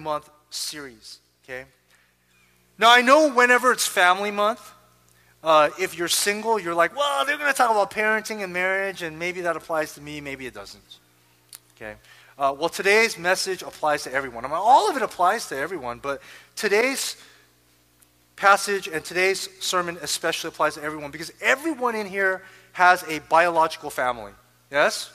Month series, okay? Now, I know whenever it's Family Month, if you're single, you're like, well, they're going to talk about parenting and marriage, and maybe that applies to me, maybe it doesn't, okay? Well, today's message applies to everyone. I mean, all of it applies to everyone, but today's passage and today's sermon especially applies to everyone because everyone in here has a biological family, yes?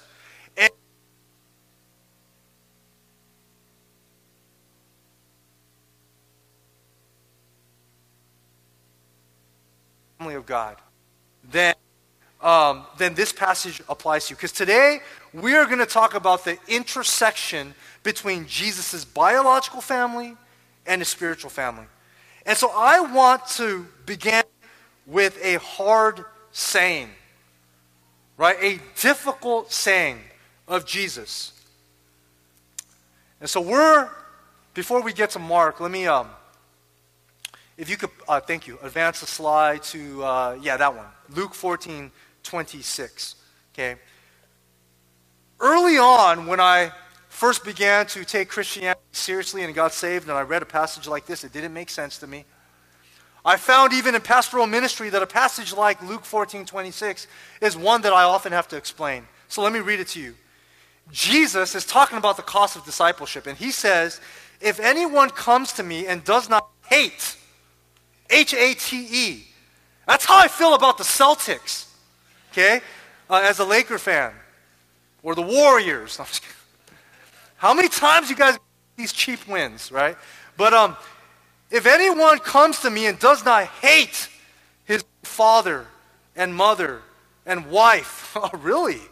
Family of God, then this passage applies to you. Because today, we are going to talk about the intersection between Jesus' biological family and his spiritual family. And so I want to begin with a hard saying, right? A difficult saying of Jesus. And so before we get to Mark, let me, if you could, thank you, advance the slide to, that one. Luke 14:26, okay? Early on, when I first began to take Christianity seriously and got saved, and I read a passage like this, it didn't make sense to me. I found even in pastoral ministry that a passage like Luke 14:26 is one that I often have to explain. So let me read it to you. Jesus is talking about the cost of discipleship, and he says, if anyone comes to me and does not hate, H-A-T-E, that's how I feel about the Celtics, okay, as a Laker fan, or the Warriors. How many times you guys get these cheap wins, right? But if anyone comes to me and does not hate his father and mother and wife, oh, really,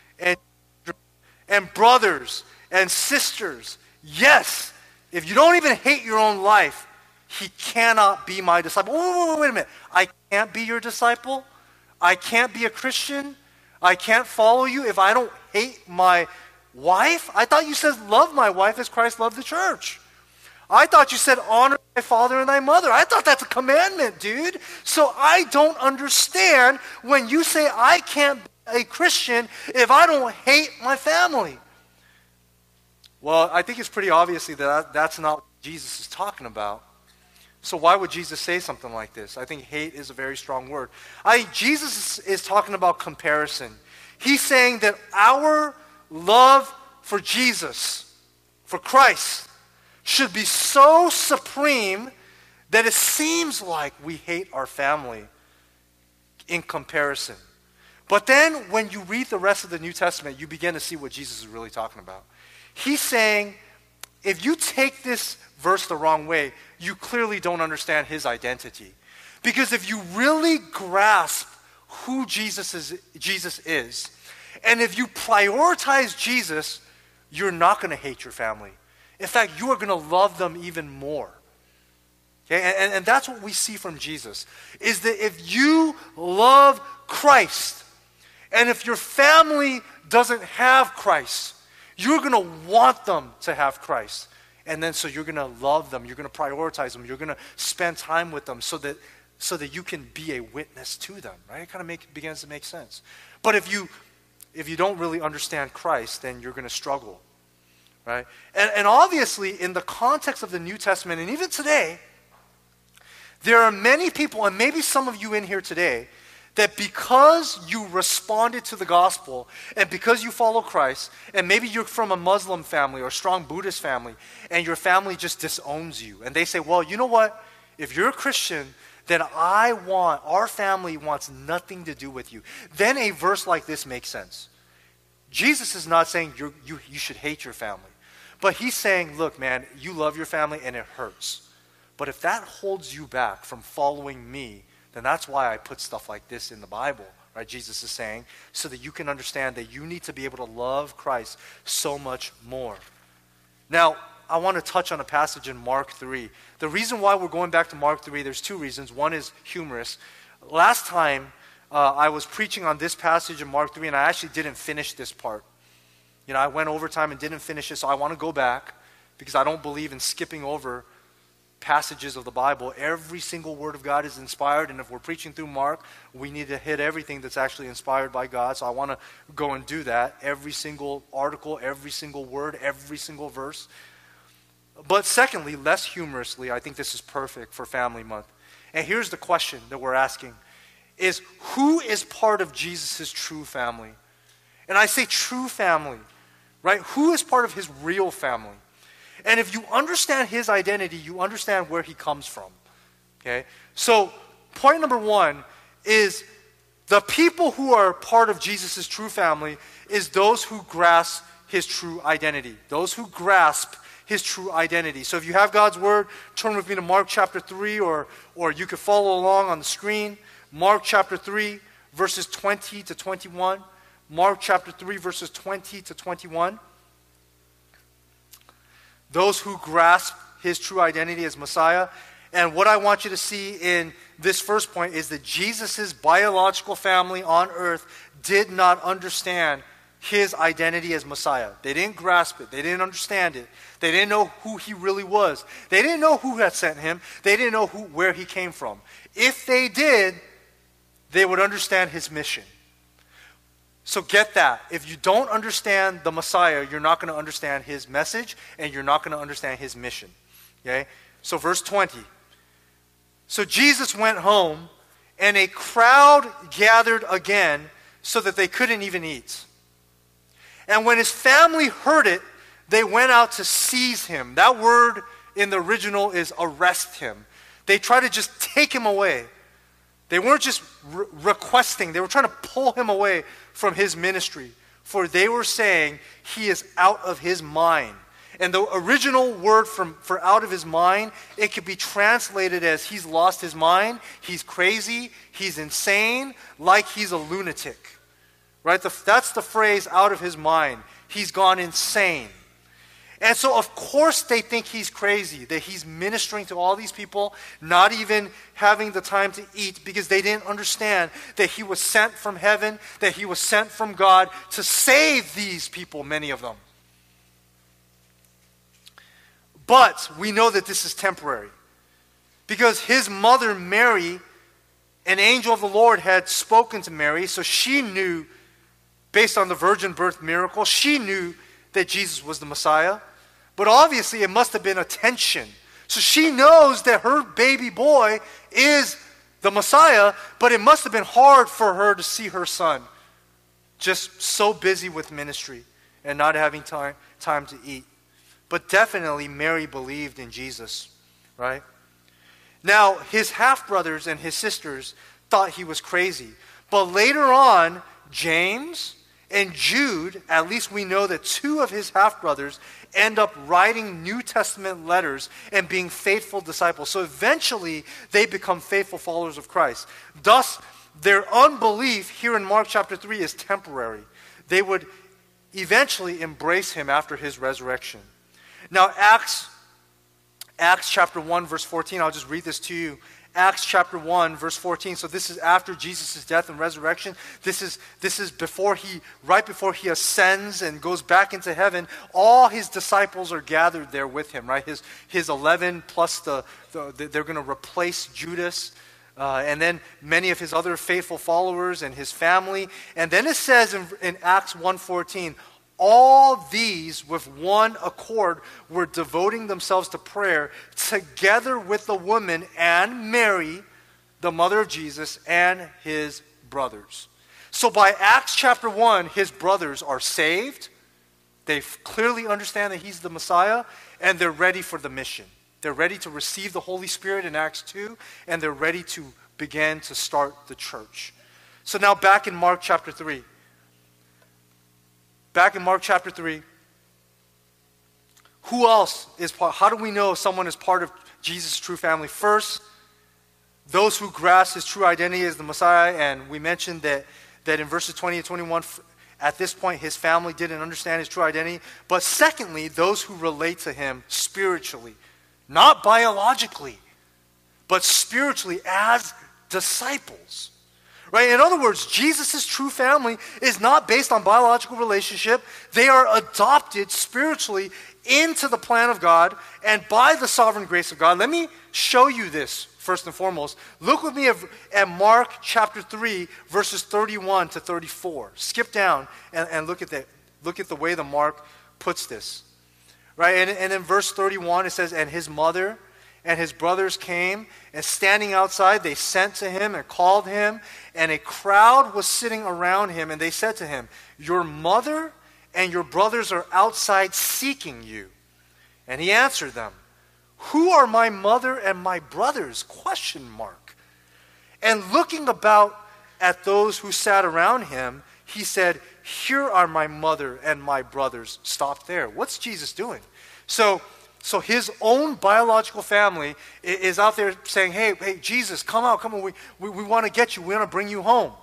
and brothers and sisters, yes, if you don't even hate your own life, he cannot be my disciple. Wait a minute. I can't be your disciple? I can't be a Christian? I can't follow you if I don't hate my wife? I thought you said love my wife as Christ loved the church. I thought you said honor thy father and thy mother. I thought that's a commandment, dude. So I don't understand when you say I can't be a Christian if I don't hate my family. Well, I think it's pretty obviously that that's not what Jesus is talking about. So why would Jesus say something like this? I think hate is a very strong word. Jesus is talking about comparison. He's saying that our love for Jesus, for Christ, should be so supreme that it seems like we hate our family in comparison. But then when you read the rest of the New Testament, you begin to see what Jesus is really talking about. He's saying, if you take this verse the wrong way, you clearly don't understand his identity. Because if you really grasp who Jesus is, and if you prioritize Jesus, you're not going to hate your family. In fact, you are going to love them even more. Okay? And that's what we see from Jesus, is that if you love Christ, and if your family doesn't have Christ, you're going to want them to have Christ. And then so you're going to love them, you're going to prioritize them, you're going to spend time with them so that you can be a witness to them, right? It kind of begins to make sense. But if you don't really understand Christ, then you're going to struggle, right? And obviously, in the context of the New Testament, and even today, there are many people, and maybe some of you in here today, that because you responded to the gospel and because you follow Christ, and maybe you're from a Muslim family or a strong Buddhist family, and your family just disowns you, and they say, well, you know what? If you're a Christian, then our family wants nothing to do with you. Then a verse like this makes sense. Jesus is not saying you should hate your family, but he's saying, look, man, you love your family and it hurts. But if that holds you back from following me, then that's why I put stuff like this in the Bible, right? Jesus is saying, so that you can understand that you need to be able to love Christ so much more. Now, I want to touch on a passage in Mark 3. The reason why we're going back to Mark 3, there's two reasons. One is humorous. Last time, I was preaching on this passage in Mark 3, and I actually didn't finish this part. You know, I went overtime and didn't finish it, so I want to go back because I don't believe in skipping over passages of the Bible. Every single word of God is inspired, and if we're preaching through Mark, we need to hit everything that's actually inspired by God. So I want to go and do that. Every single article, every single word, every single verse. But secondly, less humorously, I think this is perfect for Family Month. And here's the question that we're asking, is who is part of Jesus' true family? And I say true family, right? Who is part of his real family? And if you understand his identity, you understand where he comes from, okay? So point number one is the people who are part of Jesus' true family is those who grasp his true identity. Those who grasp his true identity. So if you have God's word, turn with me to Mark chapter 3, or you could follow along on the screen. Mark chapter 3, verses 20 to 21. Mark chapter 3, verses 20 to 21. Those who grasp his true identity as Messiah. And what I want you to see in this first point is that Jesus' biological family on earth did not understand his identity as Messiah. They didn't grasp it. They didn't understand it. They didn't know who he really was. They didn't know who had sent him. They didn't know where he came from. If they did, they would understand his mission. So get that. If you don't understand the Messiah, you're not going to understand his message, and you're not going to understand his mission. Okay? So verse 20. So Jesus went home, and a crowd gathered again so that they couldn't even eat. And when his family heard it, they went out to seize him. That word in the original is arrest him. They tried to just take him away. They weren't just requesting. They were trying to pull him away from his ministry. For they were saying he is out of his mind. And the original word for out of his mind, it could be translated as he's lost his mind, he's crazy, he's insane, like he's a lunatic. Right? That's the phrase, out of his mind. He's gone insane. And so, of course, they think he's crazy, that he's ministering to all these people, not even having the time to eat, because they didn't understand that he was sent from heaven, that he was sent from God to save these people, many of them. But we know that this is temporary, because his mother, Mary, an angel of the Lord had spoken to Mary, so she knew, based on the virgin birth miracle, she knew that Jesus was the Messiah. But obviously it must have been a tension. So she knows that her baby boy is the Messiah, but it must have been hard for her to see her son just so busy with ministry and not having time to eat. But definitely Mary believed in Jesus, right? Now, his half-brothers and his sisters thought he was crazy. But later on, James and Jude, at least we know that two of his half-brothers end up writing New Testament letters and being faithful disciples. So eventually, they become faithful followers of Christ. Thus, their unbelief here in Mark chapter 3 is temporary. They would eventually embrace him after his resurrection. Now, Acts chapter 1, verse 14, I'll just read this to you. Acts chapter 1, verse 14. So this is after Jesus' death and resurrection. This is right before he ascends and goes back into heaven. All his disciples are gathered there with him, right? His 11 plus they're going to replace Judas. And then many of his other faithful followers and his family. And then it says in Acts 1:14, all these with one accord were devoting themselves to prayer together with the woman and Mary, the mother of Jesus, and his brothers. So by Acts chapter 1, his brothers are saved. They clearly understand that he's the Messiah, and they're ready for the mission. They're ready to receive the Holy Spirit in Acts 2, and they're ready to begin to start the church. So now back in Mark chapter 3. Back in Mark chapter 3, who else is part? How do we know someone is part of Jesus' true family? First, those who grasp his true identity as the Messiah, and we mentioned that in verses 20 and 21, at this point, his family didn't understand his true identity. But secondly, those who relate to him spiritually, not biologically, but spiritually as disciples. Right? In other words, Jesus' true family is not based on biological relationship. They are adopted spiritually into the plan of God and by the sovereign grace of God. Let me show you this first and foremost. Look with me at Mark chapter 3, verses 31 to 34. Skip down and look at that. Look at the way the Mark puts this. right? And in verse 31, it says, and his mother and his brothers came, and standing outside, they sent to him and called him, and a crowd was sitting around him, and they said to him, your mother and your brothers are outside seeking you. And he answered them, who are my mother and my brothers? Question mark. And looking about at those who sat around him, he said, here are my mother and my brothers. Stop there. What's Jesus doing? So his own biological family is out there saying, hey, Jesus, come out, come on. We want to get you. We want to bring you home.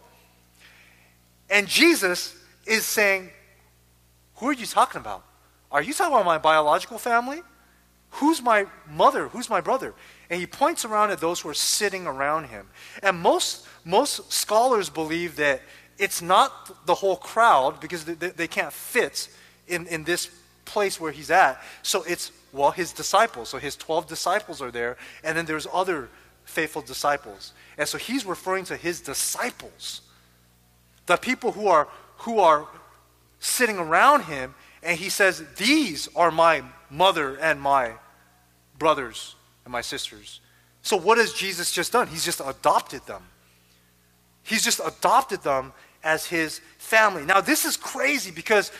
And Jesus is saying, who are you talking about? Are you talking about my biological family? Who's my mother? Who's my brother? And he points around at those who are sitting around him. And most scholars believe that it's not the whole crowd, because they can't fit in this place where he's at. So it's, well, his disciples. So his 12 disciples are there, and then there's other faithful disciples. And so he's referring to his disciples, the people who are sitting around him, and he says, these are my mother and my brothers and my sisters. So what has Jesus just done? He's just adopted them. He's just adopted them as his family. Now this is crazy, because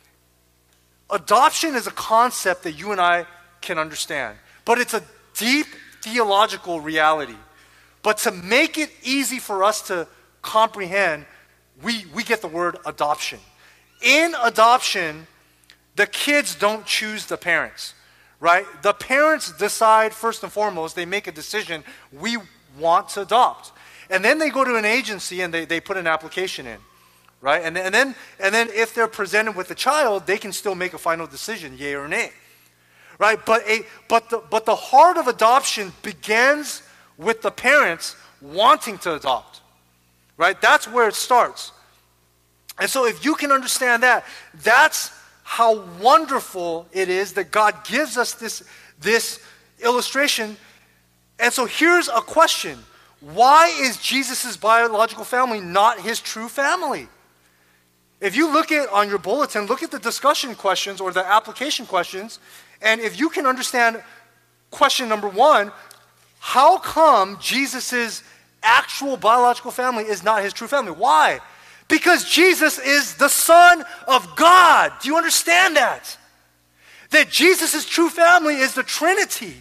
adoption is a concept that you and I can understand, but it's a deep theological reality. But to make it easy for us to comprehend, we get the word adoption. In adoption, the kids don't choose the parents, right? The parents decide first and foremost, they make a decision, we want to adopt. And then they go to an agency and they put an application in, right? And then if they're presented with a child, they can still make a final decision, yay or nay, right? But the heart of adoption begins with the parents wanting to adopt, right? That's where it starts. And so if you can understand that, that's how wonderful it is that God gives us this illustration. And so here's a question. Why is Jesus' biological family not his true family? If you look at on your bulletin, look at the discussion questions or the application questions, and if you can understand question number 1, how come Jesus' actual biological family is not his true family? Why? Because Jesus is the Son of God. Do you understand that? That Jesus' true family is the Trinity.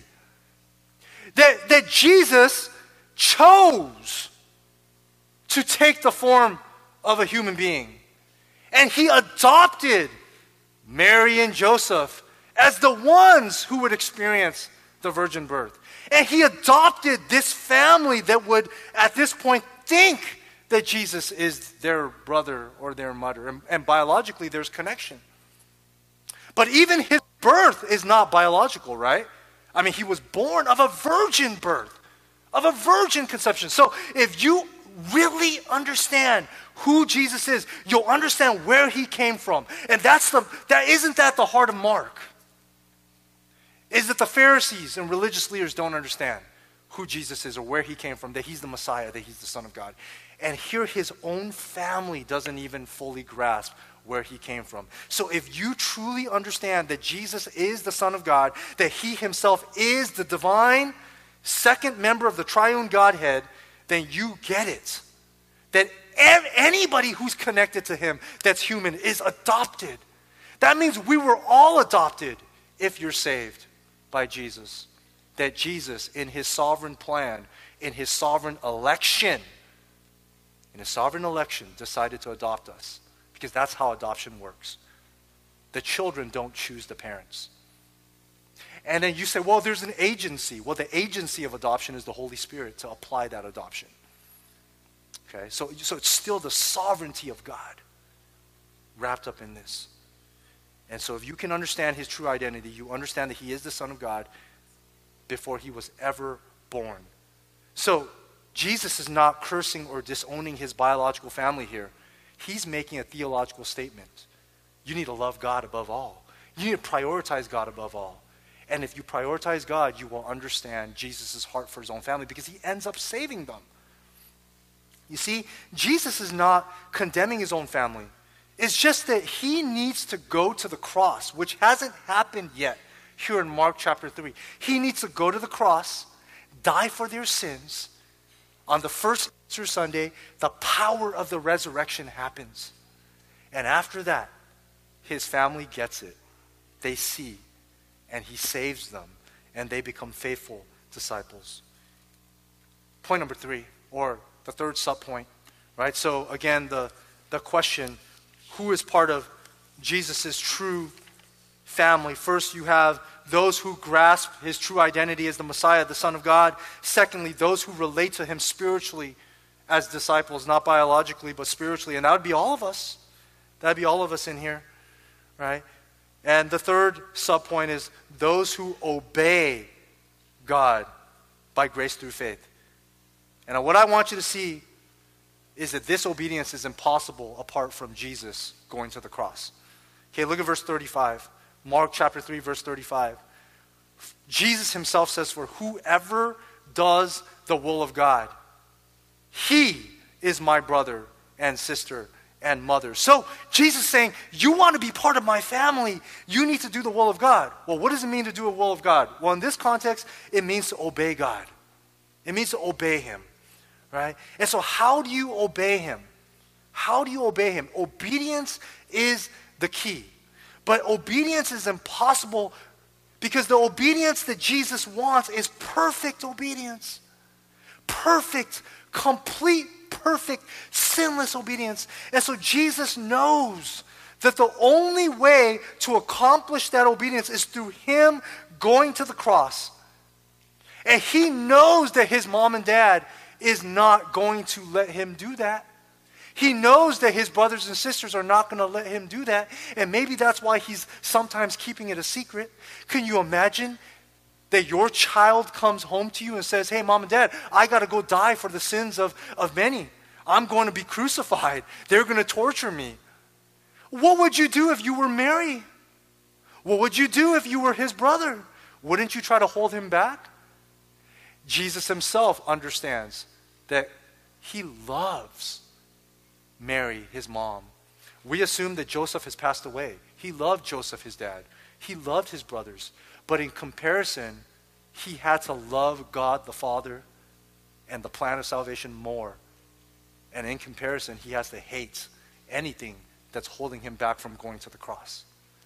That Jesus chose to take the form of a human being. And he adopted Mary and Joseph as the ones who would experience the virgin birth. And he adopted this family that would, at this point, think that Jesus is their brother or their mother. And biologically, there's connection. But even his birth is not biological, right? I mean, he was born of a virgin birth, of a virgin conception. So if you really understand who Jesus is, you'll understand where he came from. And isn't that the heart of Mark? Is that the Pharisees and religious leaders don't understand who Jesus is or where he came from, that he's the Messiah, that he's the Son of God. And here his own family doesn't even fully grasp where he came from. So if you truly understand that Jesus is the Son of God, that he himself is the divine second member of the triune Godhead, then you get it. That anybody who's connected to him that's human is adopted. That means we were all adopted if you're saved by Jesus. That Jesus, in his sovereign plan, in his sovereign election, decided to adopt us. Because that's how adoption works. The children don't choose the parents. And then you say, well, there's an agency. Well, the agency of adoption is the Holy Spirit to apply that adoption. Okay, so it's still the sovereignty of God wrapped up in this. And so if you can understand his true identity, you understand that he is the Son of God before he was ever born. So Jesus is not cursing or disowning his biological family here. He's making a theological statement. You need to love God above all. You need to prioritize God above all. And if you prioritize God, you will understand Jesus' heart for his own family, because he ends up saving them. You see, Jesus is not condemning his own family. It's just that he needs to go to the cross, which hasn't happened yet. here in Mark chapter 3. He needs to go to the cross, die for their sins. On the first Easter Sunday, the power of the resurrection happens. And after that, his family gets it. They see, and he saves them, and they become faithful disciples. Point number 3, or the third subpoint, right? So again, the question, who is part of Jesus' true family? First, you have those who grasp his true identity as the Messiah, the Son of God. Secondly, those who relate to him spiritually as disciples, not biologically, but spiritually. And that would be all of us. That would be all of us in here, right? And the third subpoint is those who obey God by grace through faith. And what I want you to see is that this obedience is impossible apart from Jesus going to the cross. Okay, look at verse 35. Mark chapter 3, verse 35. Jesus himself says, for whoever does the will of God, he is my brother and sister and mother. So Jesus is saying, you want to be part of my family, you need to do the will of God. Well, what does it mean to do the will of God? Well, in this context, it means to obey God. It means to obey him, right? And so how do you obey him? How do you obey him? Obedience is the key. But obedience is impossible because the obedience that Jesus wants is perfect obedience. Perfect, complete, perfect, sinless obedience. And so Jesus knows that the only way to accomplish that obedience is through him going to the cross. And he knows that his mom and dad is not going to let him do that. He knows that his brothers and sisters are not going to let him do that. And maybe that's why he's sometimes keeping it a secret. Can you imagine that your child comes home to you and says, hey, mom and dad, I got to go die for the sins of many. I'm going to be crucified. They're going to torture me. What would you do if you were Mary? What would you do if you were his brother? Wouldn't you try to hold him back? Jesus himself understands that he loves Mary, his mom. We assume that Joseph has passed away. He loved Joseph, his dad. He loved his brothers. But in comparison, he had to love God the Father and the plan of salvation more. And in comparison, he has to hate anything that's holding him back from going to the cross.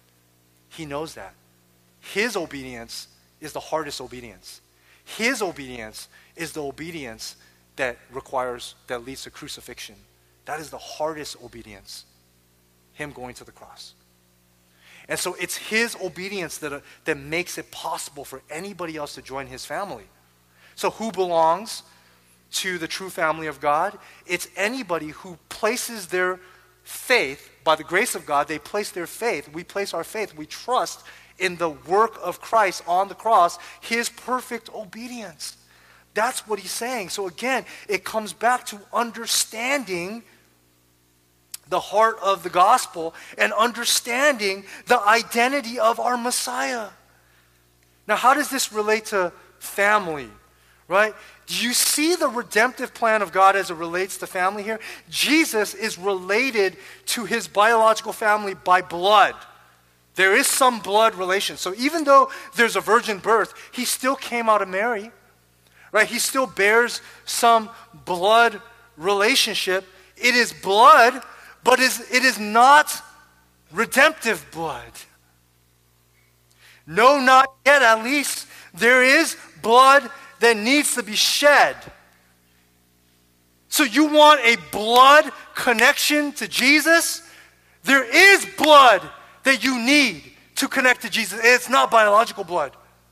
He knows that. His obedience is the hardest obedience. His obedience is the obedience that leads to crucifixion. That is the hardest obedience, him going to the cross. And so it's his obedience that makes it possible for anybody else to join his family. So who belongs to the true family of God? It's anybody who places their faith, by the grace of God, they place their faith. We place our faith, we trust in the work of Christ on the cross, his perfect obedience. That's what he's saying. So again, it comes back to understanding the heart of the gospel and understanding the identity of our Messiah. Now, how does this relate to family, right? Do you see the redemptive plan of God as it relates to family here? Jesus is related to his biological family by blood. There is some blood relation. So even though there's a virgin birth, he still came out of Mary, right? He still bears some blood relationship. It is blood, but it is not redemptive blood. No, not yet, at least. There is blood that needs to be shed. So you want a blood connection to Jesus? There is blood that you need to connect to Jesus. It's not biological blood.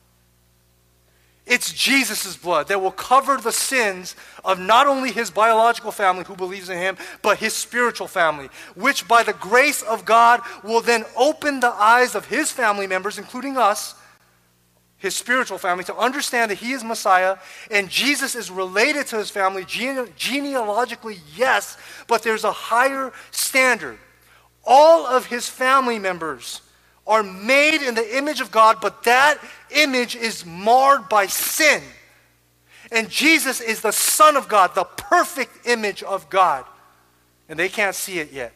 It's Jesus' blood that will cover the sins of not only his biological family who believes in him, but his spiritual family, which by the grace of God will then open the eyes of his family members, including us, his spiritual family, to understand that he is Messiah, and Jesus is related to his family genealogically, yes, but there's a higher standard. All of his family members are made in the image of God, but that image is marred by sin. And Jesus is the Son of God, the perfect image of God. And they can't see it yet.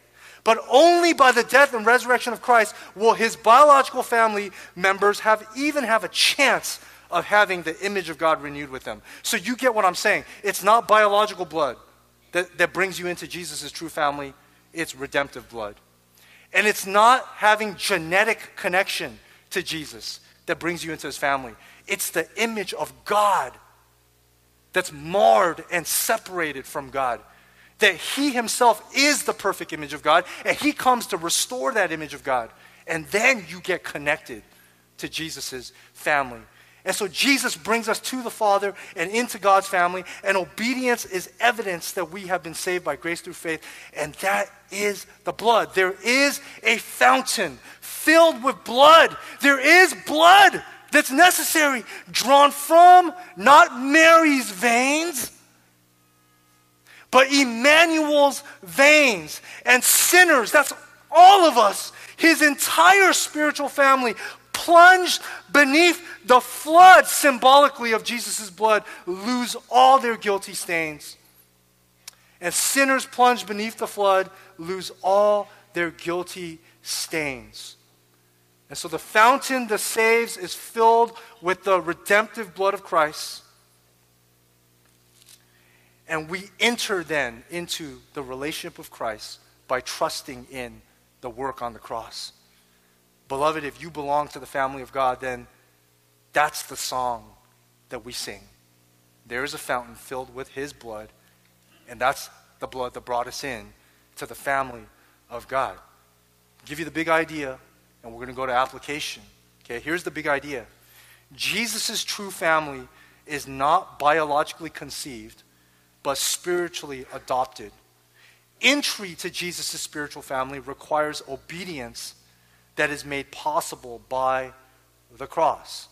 But only by the death and resurrection of Christ will his biological family members even have a chance of having the image of God renewed with them. So you get what I'm saying. It's not biological blood that brings you into Jesus' true family. It's redemptive blood. And it's not having genetic connection to Jesus that brings you into his family. It's the image of God that's marred and separated from God. That he himself is the perfect image of God, and he comes to restore that image of God. And then you get connected to Jesus' family. And so Jesus brings us to the Father and into God's family, and obedience is evidence that we have been saved by grace through faith, and that is the blood. There is a fountain filled with blood. There is blood that's necessary, drawn from not Mary's veins, but Emmanuel's veins. And sinners, that's all of us, his entire spiritual family, plunged beneath the flood symbolically of Jesus' blood, lose all their guilty stains. And sinners plunged beneath the flood lose all their guilty stains. And so the fountain that saves is filled with the redemptive blood of Christ. And we enter then into the relationship with Christ by trusting in the work on the cross. Beloved, if you belong to the family of God, then that's the song that we sing. There is a fountain filled with his blood, and that's the blood that brought us in to the family of God. I'll give you the big idea, and we're going to go to application. Okay, here's the big idea. Jesus' true family is not biologically conceived, but spiritually adopted. Entry to Jesus' spiritual family requires obedience that is made possible by the cross.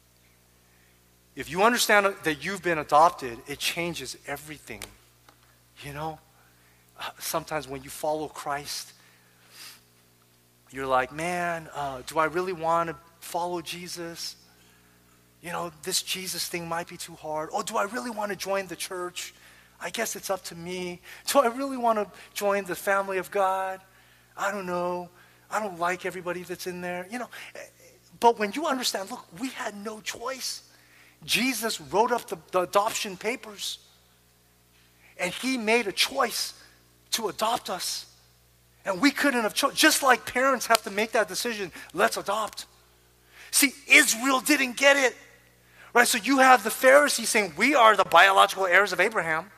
If you understand that you've been adopted, it changes everything. You know, sometimes when you follow Christ, you're like, man, do I really want to follow Jesus? You know, this Jesus thing might be too hard. Oh, do I really want to join the church? I guess it's up to me. Do I really want to join the family of God? I don't know. I don't like everybody that's in there. You know, but when you understand, look, we had no choice. Jesus wrote up the adoption papers. And he made a choice to adopt us. And we couldn't have chosen. Just like parents have to make that decision, let's adopt. See, Israel didn't get it. Right? So you have the Pharisees saying, we are the biological heirs of Abraham.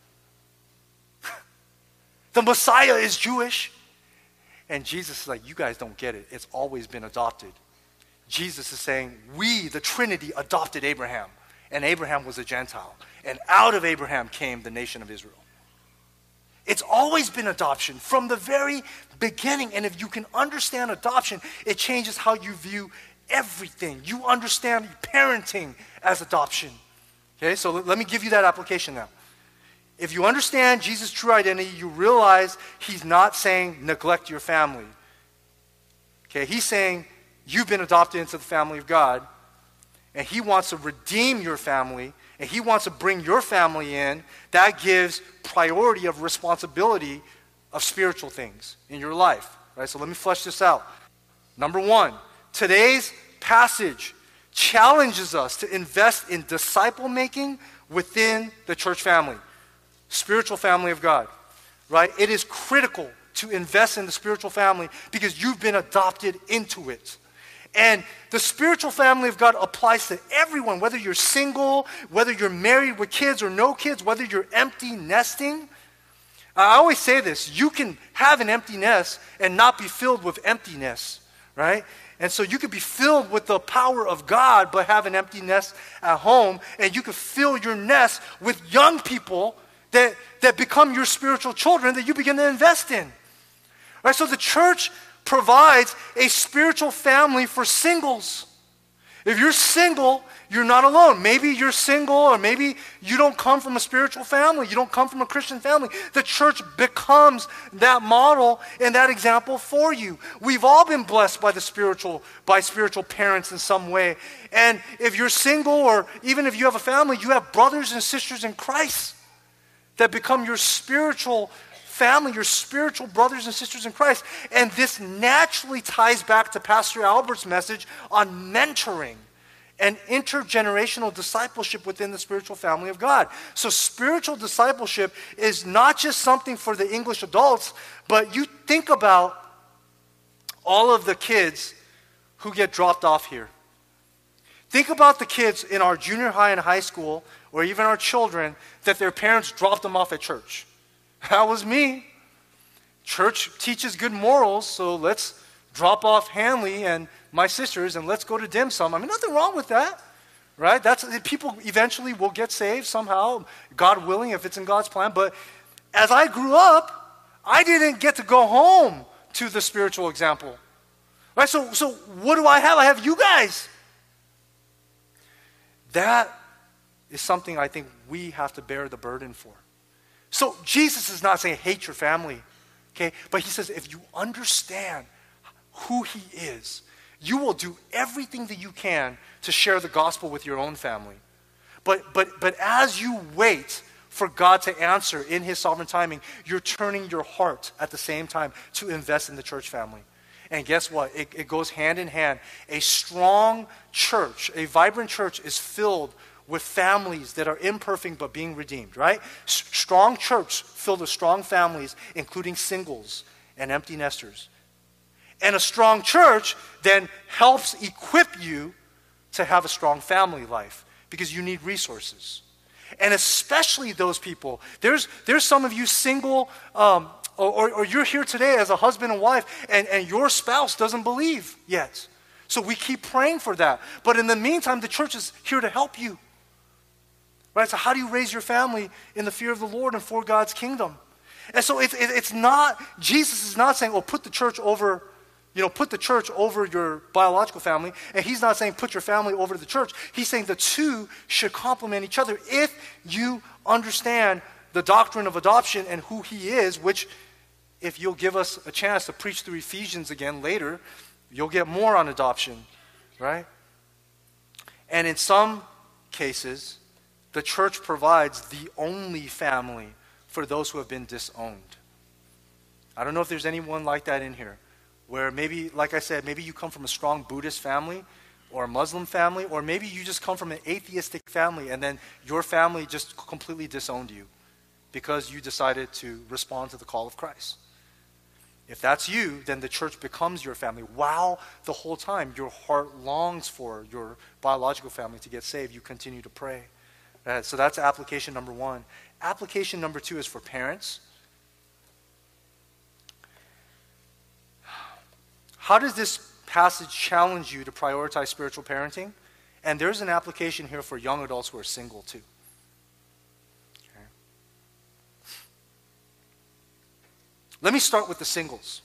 The Messiah is Jewish. And Jesus is like, you guys don't get it. It's always been adopted. Jesus is saying, we, the Trinity, adopted Abraham. And Abraham was a Gentile. And out of Abraham came the nation of Israel. It's always been adoption from the very beginning. And if you can understand adoption, it changes how you view everything. You understand parenting as adoption. Okay, so let me give you that application now. If you understand Jesus' true identity, you realize he's not saying neglect your family. Okay, he's saying you've been adopted into the family of God, and he wants to redeem your family, and he wants to bring your family in. That gives priority of responsibility of spiritual things in your life. Right? So let me flesh this out. Number one, today's passage challenges us to invest in disciple making within the church family. Spiritual family of God, right? It is critical to invest in the spiritual family because you've been adopted into it. And the spiritual family of God applies to everyone, whether you're single, whether you're married with kids or no kids, whether you're empty nesting. I always say this, you can have an empty nest and not be filled with emptiness, right? And so you could be filled with the power of God but have an empty nest at home, and you could fill your nest with young people that become your spiritual children that you begin to invest in. Right? So the church provides a spiritual family for singles. If you're single, you're not alone. Maybe you're single, or maybe you don't come from a spiritual family. You don't come from a Christian family. The church becomes that model and that example for you. We've all been blessed by spiritual parents in some way. And if you're single, or even if you have a family, you have brothers and sisters in Christ that become your spiritual family, your spiritual brothers and sisters in Christ. And this naturally ties back to Pastor Albert's message on mentoring and intergenerational discipleship within the spiritual family of God. So spiritual discipleship is not just something for the English adults, but you think about all of the kids who get dropped off here. Think about the kids in our junior high and high school, or even our children, that their parents dropped them off at church. That was me. Church teaches good morals, so let's drop off Hanley and my sisters and let's go to dim sum. I mean, nothing wrong with that, right? People eventually will get saved somehow, God willing, if it's in God's plan. But as I grew up, I didn't get to go home to the spiritual example, right? So what do I have? I have you guys. That is something I think we have to bear the burden for. So Jesus is not saying hate your family, okay? But he says if you understand who he is, you will do everything that you can to share the gospel with your own family. But as you wait for God to answer in his sovereign timing, you're turning your heart at the same time to invest in the church family. And guess what? It goes hand in hand. A strong church, a vibrant church is filled with families that are imperfect but being redeemed, right? Strong church filled with strong families, including singles and empty nesters. And a strong church then helps equip you to have a strong family life because you need resources. And especially those people. There's some of you single, or you're here today as a husband and wife, and your spouse doesn't believe yet. So we keep praying for that. But in the meantime, the church is here to help you. Right? So how do you raise your family in the fear of the Lord and for God's kingdom? And so it's not, Jesus is not saying, oh, put the church over your biological family. And he's not saying put your family over the church. He's saying the two should complement each other if you understand the doctrine of adoption and who he is, which if you'll give us a chance to preach through Ephesians again later, you'll get more on adoption, right? And in some cases, the church provides the only family for those who have been disowned. I don't know if there's anyone like that in here, where maybe, like I said, maybe you come from a strong Buddhist family or a Muslim family, or maybe you just come from an atheistic family and then your family just completely disowned you because you decided to respond to the call of Christ. If that's you, then the church becomes your family. While the whole time your heart longs for your biological family to get saved, you continue to pray. So that's application number one. Application number two is for parents. How does this passage challenge you to prioritize spiritual parenting? And there's an application here for young adults who are single too. Okay. Let me start with the singles.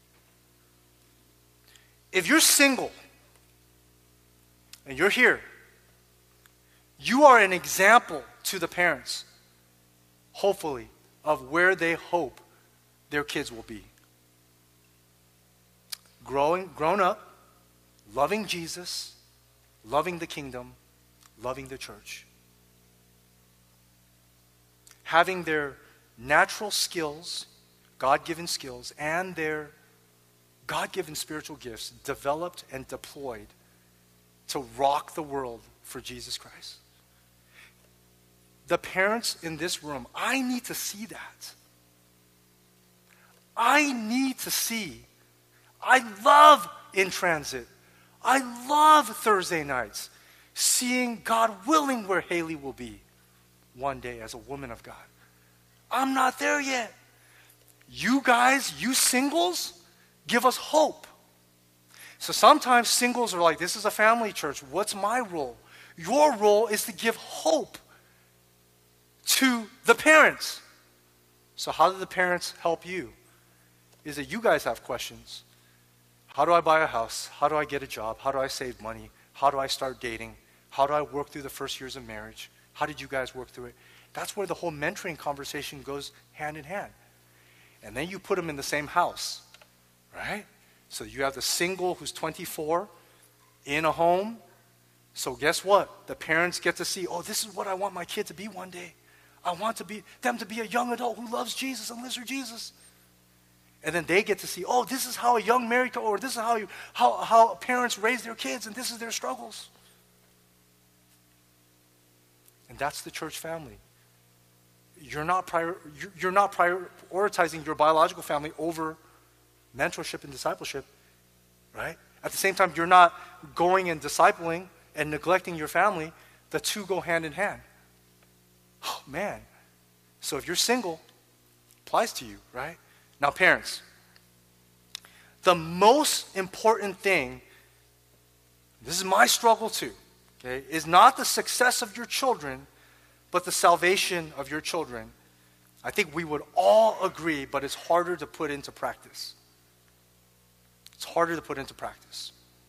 If you're single and you're here, you are an example to the parents, hopefully, of where they hope their kids will be. Grown up, loving Jesus, loving the kingdom, loving the church. Having their natural skills, God-given skills, and their God-given spiritual gifts developed and deployed to rock the world for Jesus Christ. The parents in this room, I need to see that. I need to see. I love In Transit. I love Thursday nights. Seeing, God willing, where Haley will be one day as a woman of God. I'm not there yet. You guys, you singles, give us hope. So sometimes singles are like, this is a family church. What's my role? Your role is to give hope to the parents. So how do the parents help you? Is that you guys have questions. How do I buy a house? How do I get a job? How do I save money? How do I start dating? How do I work through the first years of marriage? How did you guys work through it? That's where the whole mentoring conversation goes hand in hand. And then you put them in the same house, right? So you have the single who's 24 in a home. So guess what? The parents get to see, oh, this is what I want my kid to be one day. I want them to be a young adult who loves Jesus and lives for Jesus. And then they get to see, oh, this is how a young married couple, or this is how parents raise their kids, and this is their struggles. And that's the church family. You're not prioritizing your biological family over mentorship and discipleship, right? At the same time, you're not going and discipling and neglecting your family. The two go hand in hand. Oh, man. So if you're single, applies to you, right? Now, parents, the most important thing, this is my struggle too, okay, is not the success of your children, but the salvation of your children. I think we would all agree, but it's harder to put into practice. It's harder to put into practice.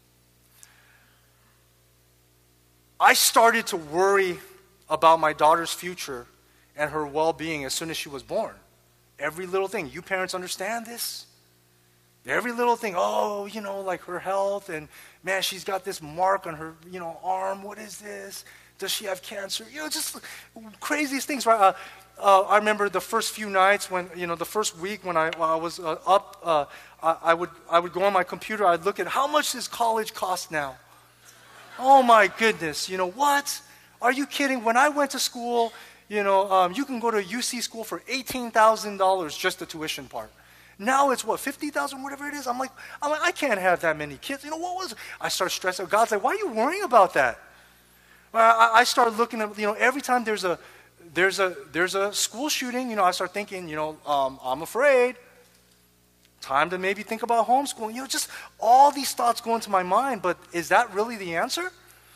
I started to worry about my daughter's future and her well-being as soon as she was born. Every little thing. You parents understand this? Every little thing. Oh, like her health, and man, she's got this mark on her, arm. What is this? Does she have cancer? Just craziest things, right? I remember the first few nights when, the first week when I was up, I would go on my computer. I'd look at how much does college cost now? Oh my goodness. What? Are you kidding? When I went to school, you can go to a UC school for $18,000 just the tuition part. Now it's what, 50,000, whatever it is. I'm like, I can't have that many kids. What was it? I start stressing. God's like, why are you worrying about that? I start looking at, every time there's a school shooting, I start thinking, I'm afraid. Time to maybe think about homeschooling. Just all these thoughts go into my mind, but is that really the answer?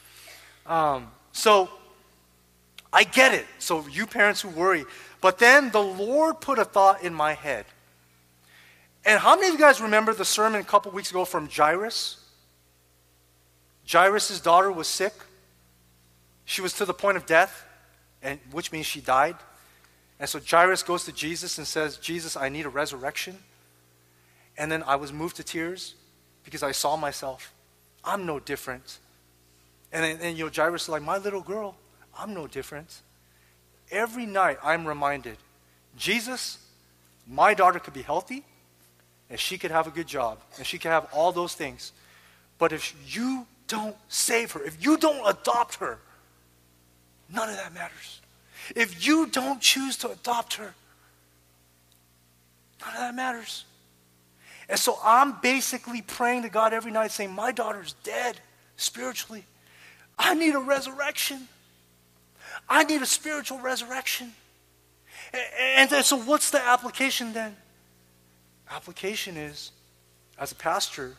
So I get it. So you parents who worry. But then the Lord put a thought in my head. And how many of you guys remember the sermon a couple weeks ago from Jairus? Jairus' daughter was sick. She was to the point of death, which means she died. And so Jairus goes to Jesus and says, Jesus, I need a resurrection. And then I was moved to tears because I saw myself. I'm no different. And Jairus is like, my little girl, I'm no different. Every night I'm reminded, Jesus, my daughter could be healthy, and she could have a good job, and she could have all those things. But if you don't save her, if you don't adopt her, none of that matters. If you don't choose to adopt her, none of that matters. And so I'm basically praying to God every night saying, my daughter's dead spiritually. I need a resurrection. I need a spiritual resurrection. And so what's the application then? Application is, as a pastor,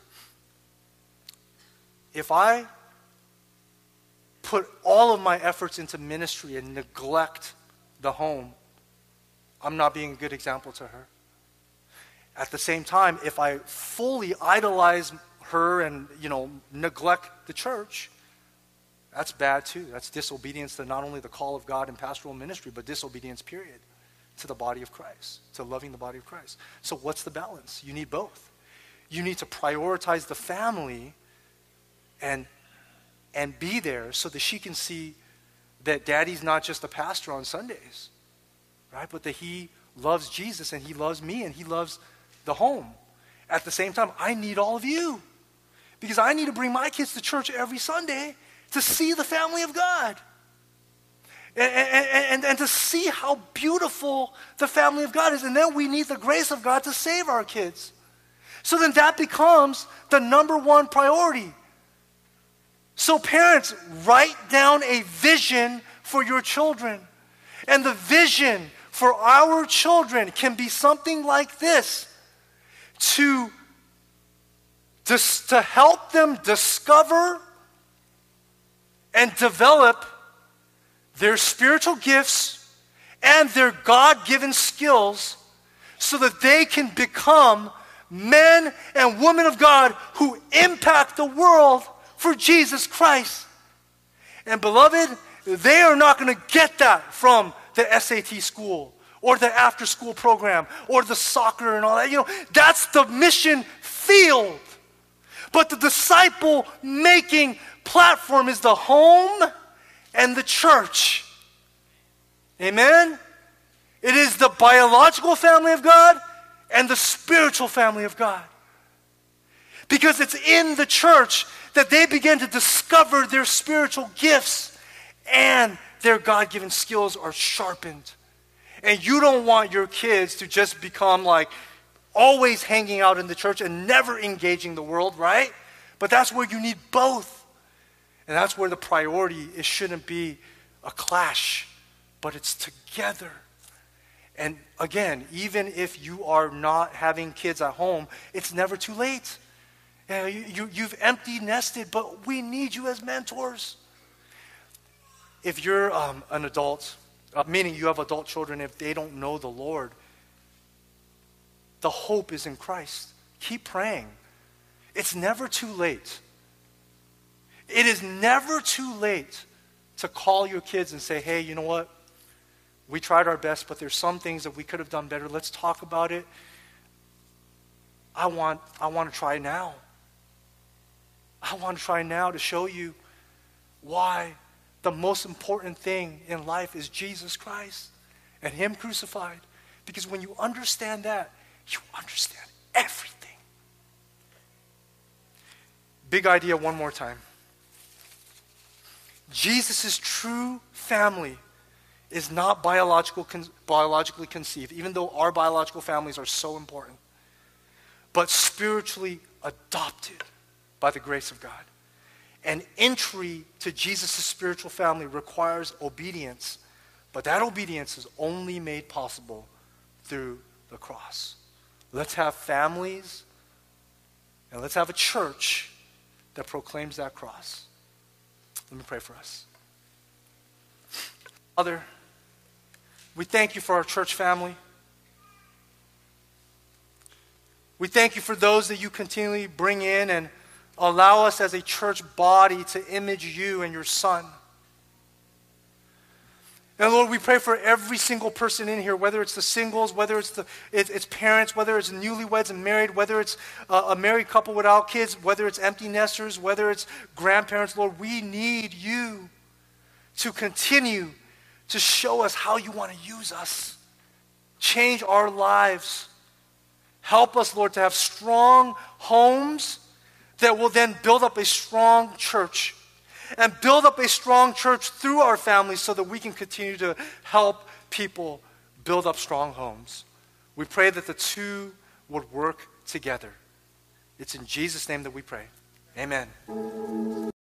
if I put all of my efforts into ministry and neglect the home, I'm not being a good example to her. At the same time, if I fully idolize her and, neglect the church, that's bad too. That's disobedience to not only the call of God in pastoral ministry, but disobedience, period, to the body of Christ, to loving the body of Christ. So what's the balance? You need both. You need to prioritize the family and be there so that she can see that daddy's not just a pastor on Sundays, right? But that he loves Jesus and he loves me and he loves the home. At the same time, I need all of you because I need to bring my kids to church every Sunday to see the family of God and to see how beautiful the family of God is. And then we need the grace of God to save our kids. So then that becomes the number one priority. So parents, write down a vision for your children. And the vision for our children can be something like this: to help them discover and develop their spiritual gifts and their God-given skills so that they can become men and women of God who impact the world for Jesus Christ. And beloved, they are not going to get that from the SAT school or the after-school program or the soccer and all that. That's the mission field. But the disciple-making platform is the home and the church. Amen? It is the biological family of God and the spiritual family of God. Because it's in the church that they begin to discover their spiritual gifts and their God-given skills are sharpened. And you don't want your kids to just become like always hanging out in the church and never engaging the world, right? But that's where you need both. And that's where the priority, it shouldn't be a clash, but it's together. And again, even if you are not having kids at home, it's never too late. You've empty nested, but we need you as mentors. If you're an adult, meaning you have adult children, if they don't know the Lord, the hope is in Christ. Keep praying. It's never too late. It is never too late to call your kids and say, hey, you know what? We tried our best, but there's some things that we could have done better. Let's talk about it. I want to try now. I want to try now to show you why the most important thing in life is Jesus Christ and Him crucified. Because when you understand that, you understand everything. Big idea one more time. Jesus' true family is not biologically conceived, even though our biological families are so important, but spiritually adopted by the grace of God. And entry to Jesus' spiritual family requires obedience, but that obedience is only made possible through the cross. Let's have families, and let's have a church that proclaims that cross. Let me pray for us. Father, we thank you for our church family. We thank you for those that you continually bring in and allow us as a church body to image you and your Son. And Lord, we pray for every single person in here, whether it's the singles, whether it's it's parents, whether it's newlyweds and married, whether it's a married couple without kids, whether it's empty nesters, whether it's grandparents. Lord, we need you to continue to show us how you want to use us. Change our lives. Help us, Lord, to have strong homes that will then build up a strong church. And build up a strong church through our families so that we can continue to help people build up strong homes. We pray that the two would work together. It's in Jesus' name that we pray. Amen.